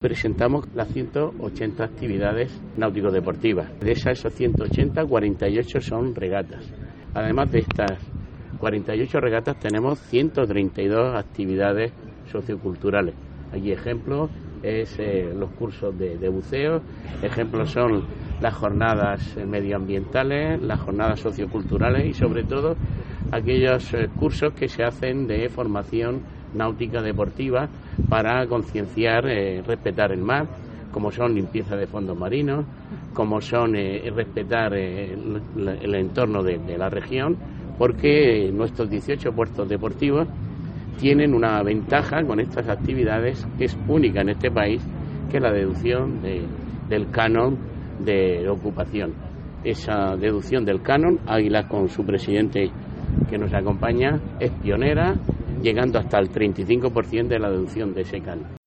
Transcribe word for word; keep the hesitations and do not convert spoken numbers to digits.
Presentamos las ciento ochenta actividades náutico-deportivas. De esas esos ciento ochenta, cuarenta y ocho son regatas. Además de estas cuarenta y ocho regatas, tenemos ciento treinta y dos actividades socioculturales. Aquí ejemplos es eh, los cursos de, de buceo, ejemplos son las jornadas medioambientales, las jornadas socioculturales y sobre todo aquellos eh, cursos que se hacen de formación náutica deportiva para concienciar, eh, respetar el mar, como son limpieza de fondos marinos, como son eh, respetar eh, el, el entorno de, de la región, porque nuestros dieciocho puertos deportivos tienen una ventaja con estas actividades que es única en este país, que es la deducción de, del canon de ocupación. Esa deducción del canon, Águilas con su presidente que nos acompaña, es pionera, llegando hasta el treinta y cinco por ciento de la deducción de ese canon.